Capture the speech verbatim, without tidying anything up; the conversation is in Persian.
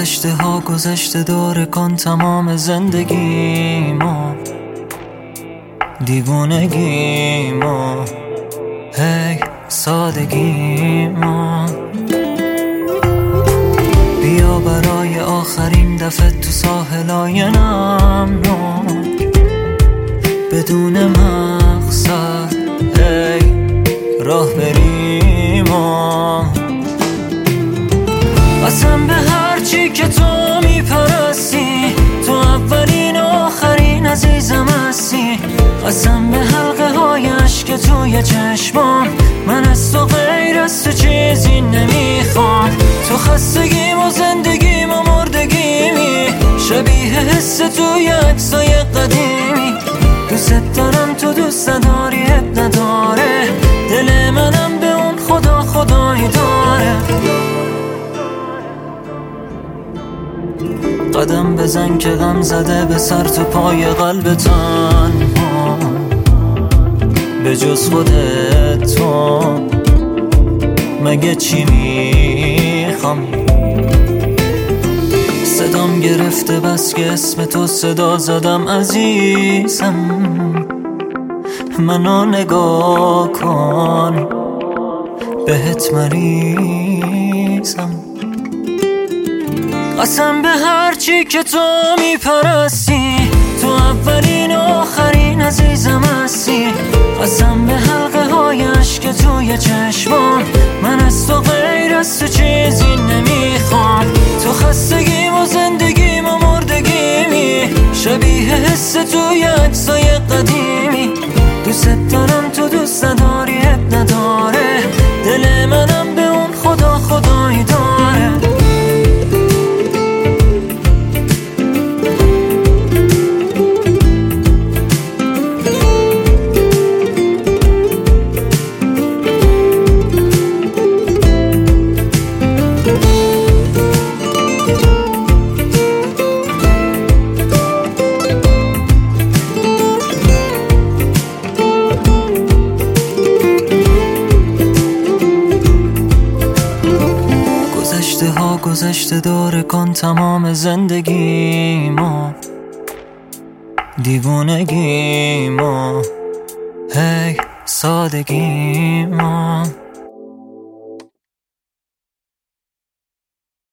گذشته ها گذشته داره کن تمام زندگیمو، دیوونگیمو، هی سادگیمو. بیا برای آخرین دفعه تو ساحلای نمناک، بدون مقصد هی راه بریم و قسم به هرچی که تو میپرستی، تو اولین و آخرین عزیزم هستی. قسم به حلقه های عشق توی چشمام، من از تو غیر از تو چیزی نمیخوام. تو خستگیم و زندگیم و مردگیمی، شبیه حس توی عکسای قدیمی. دوست دارم تو دوست نداری اب نداره، دل منم به اون خدا خدایی داره. قدم بزن که غم زده به سر تو پای قلب تنها، به جز خودت تو مگه چی میخوام؟ صدام گرفته بس که اسم تو صدا زدم عزیزم، منو نگاه کن بهت مریضم. قسم به هرچی که تو میپرستی، تو اولین و آخرین عزیزم هستی. قسم به حلقه های عشق توی چشمام، من از تو غیر از تو چیزی نمیخوام. تو خستگیم و زندگیم و مردگیمی، شبیه حس توی عکسای قدیمی. دوست دارم تو دوست نداری اب نداره، دل منم به اون خدا خدایی داره. گذشته ها گذشته داره کن تمام زندگیمو، دیوونگیمو، هی سادگیمو.